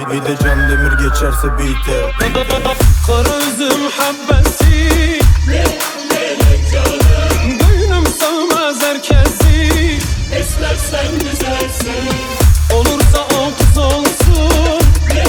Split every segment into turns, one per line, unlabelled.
Bir de Can Demir geçerse beat'e.
Kara üzüm habbesi, gönlüm sığmaz herkesi.
Esmersen güzelsin,
Olursa o kız olsun,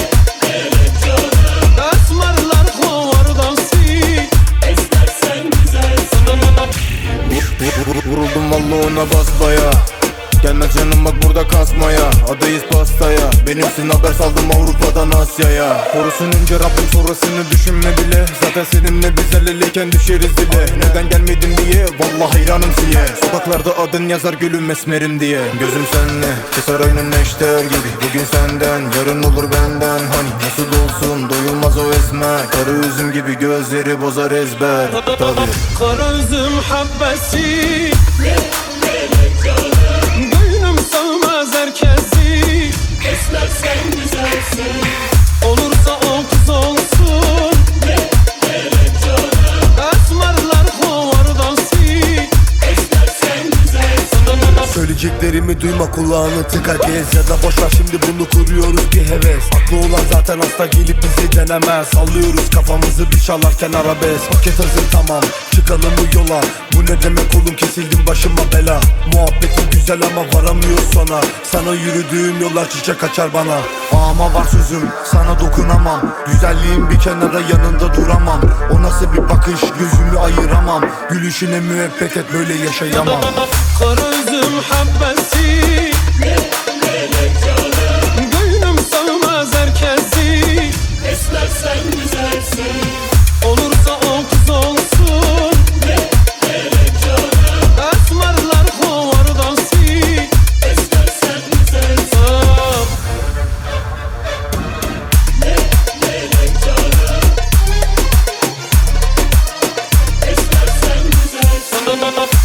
esmerler kovar dansı.
esmersen güzelsin.
Vuruldum vallahi ona basbaya. Gelmez canım bak burada kasmaya. Adayız pastaya. Benimsin haber saldım Avrupa'dan Asya'ya. Korusun önce Rabbim sonrasını düşünme bile. Zaten seninle biz el eleyken düşeriz dile. Neden gelmedin diye vallahi hayranım siye. Sokaklarda adın yazar gülüm esmerim diye. Gözüm senle keser aynen neşter gibi. Bugün senden yarın olur benden. Hani nasıl olsun doyulmaz o esmer. Karı üzüm gibi gözleri bozar ezber. Tabii.
Kara üzüm habbesi, gönlüm sığmaz herkesi.
Esmersen güzelsin,
Olursa o kız olsun, esmerler kovar dansı.
esmersen güzelsin.
Söyleyeceklerimi duyma, kulağını tıka gez. Ya da boşver şimdi bunu kuruyoruz bir heves. Aklı olan zaten hasta gelip bizi denemez. Sallıyoruz kafamızı bir çalarken arabesk. Paket hazır tamam, çıkalım bu yola. Bu ne demek oğlum, kesildim başıma bela. Muhabbetin güzel ama varamıyor sona. Sana yürüdüğüm yollar çiçek açar bana. Ama var sözüm, sana dokunamam. Güzelliğin bir kenara, yanında duramam. O nasıl bir bakış, gözümü ayıramam. Gülüşüne müebbet et, böyle yaşayamam.
Kara üzüm habbesi, gönlüm sığmaz herkesi.
Esmersen güzelsin,
Olursa o kız olsun, esmerler kovar dansı.
esmersen güzelsin. Melek canım, esmersen güzelsin.